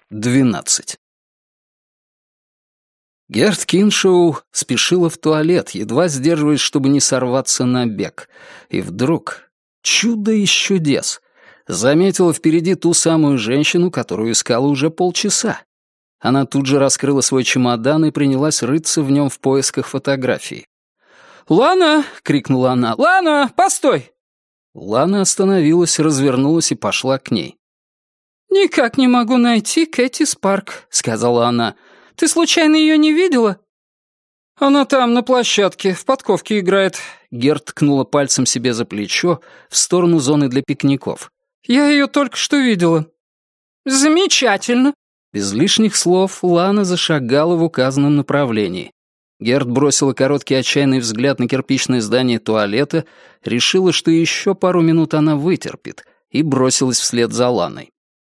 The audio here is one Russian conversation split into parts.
12. Герт Киншоу спешила в туалет, едва сдерживаясь, чтобы не сорваться на бег. И вдруг, чудо из чудес, заметила впереди ту самую женщину, которую искала уже полчаса. Она тут же раскрыла свой чемодан и принялась рыться в нем в поисках фотографий. «Лана!» — крикнула она. «Лана, постой!» Лана остановилась, развернулась и пошла к ней. «Никак не могу найти Кэти Спарк», — сказала она. «Ты случайно ее не видела?» «Она там, на площадке, в подковке играет». Герт ткнула пальцем себе за плечо в сторону зоны для пикников. «Я ее только что видела». «Замечательно». Без лишних слов Лана зашагала в указанном направлении. Герт бросила короткий отчаянный взгляд на кирпичное здание туалета, решила, что еще пару минут она вытерпит, и бросилась вслед за Ланой.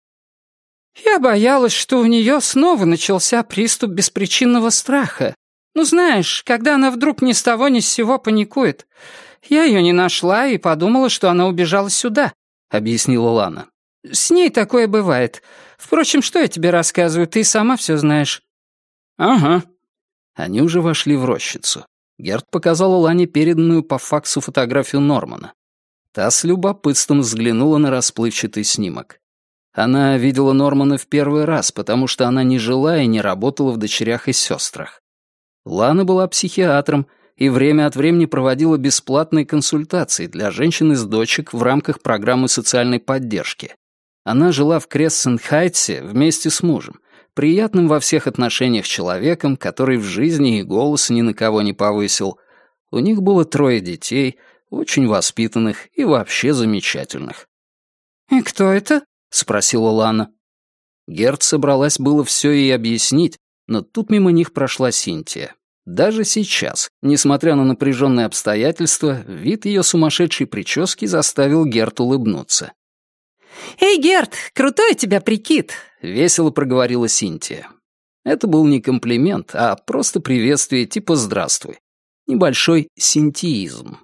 «Я боялась, что у нее снова начался приступ беспричинного страха. Ну, знаешь, когда она вдруг ни с того ни с сего паникует. Я ее не нашла и подумала, что она убежала сюда», — объяснила Лана. «С ней такое бывает. Впрочем, что я тебе рассказываю, ты сама все знаешь». «Ага». Они уже вошли в рощицу. Герт показала Лане переданную по факсу фотографию Нормана. Та с любопытством взглянула на расплывчатый снимок. Она видела Нормана в первый раз, потому что она не жила и не работала в «Дочерях и сестрах». Лана была психиатром и время от времени проводила бесплатные консультации для женщин из дочек в рамках программы социальной поддержки. Она жила в Крессент-Хайтсе вместе с мужем, приятным во всех отношениях человеком, который в жизни и голос ни на кого не повысил. У них было 3 детей, очень воспитанных и вообще замечательных. «И кто это?» — спросила Лана. Герт собралась было все ей объяснить, но тут мимо них прошла Синтия. Даже сейчас, несмотря на напряженные обстоятельства, вид ее сумасшедшей прически заставил Герт улыбнуться. «Эй, Герт, крутой у тебя прикид!» — весело проговорила Синтия. Это был не комплимент, а просто приветствие типа «здравствуй». Небольшой синтиизм.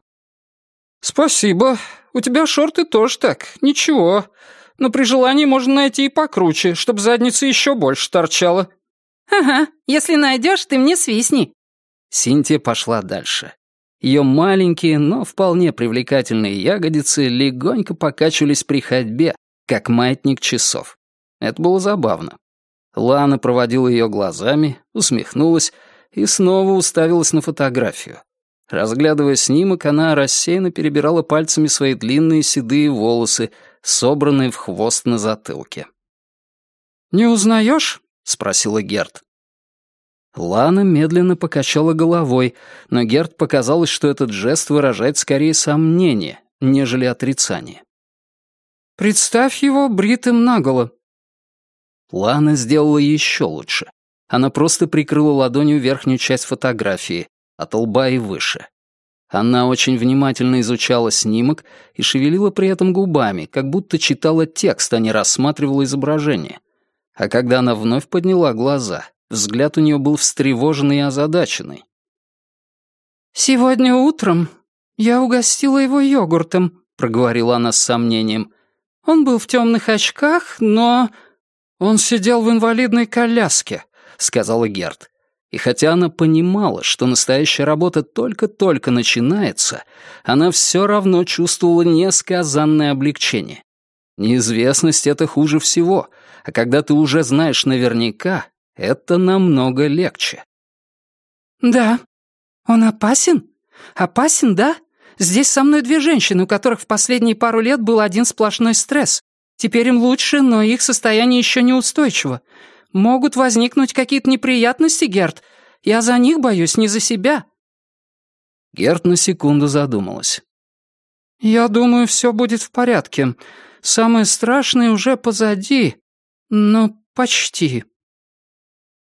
«Спасибо. У тебя шорты тоже так. Ничего. Но при желании можно найти и покруче, чтобы задница еще больше торчала». «Ага, если найдешь, ты мне свистни». Синтия пошла дальше. Ее маленькие, но вполне привлекательные ягодицы легонько покачивались при ходьбе, как маятник часов. Это было забавно. Лана проводила ее глазами, усмехнулась и снова уставилась на фотографию. Разглядывая снимок, она рассеянно перебирала пальцами свои длинные седые волосы, собранные в хвост на затылке. «Не узнаешь?» — спросила Герт. Лана медленно покачала головой, но Герт показалось, что этот жест выражает скорее сомнение, нежели отрицание. «Представь его бритым наголо». Лана сделала еще лучше. Она просто прикрыла ладонью верхнюю часть фотографии, от лба и выше. Она очень внимательно изучала снимок и шевелила при этом губами, как будто читала текст, а не рассматривала изображение. А когда она вновь подняла глаза, взгляд у нее был встревоженный и озадаченный. «Сегодня утром я угостила его йогуртом», — проговорила она с сомнением. «Он был в темных очках, но...» «Он сидел в инвалидной коляске», — сказала Герт. И хотя она понимала, что настоящая работа только-только начинается, она все равно чувствовала несказанное облегчение. Неизвестность — это хуже всего, а когда ты уже знаешь наверняка, это намного легче. «Да. Он опасен? Опасен, да? Здесь со мной 2 женщины, у которых в последние пару лет был один сплошной стресс. Теперь им лучше, но их состояние еще неустойчиво. Могут возникнуть какие-то неприятности, Герт. Я за них боюсь, не за себя». Герт на секунду задумалась. «Я думаю, все будет в порядке. Самое страшное уже позади. Ну, почти».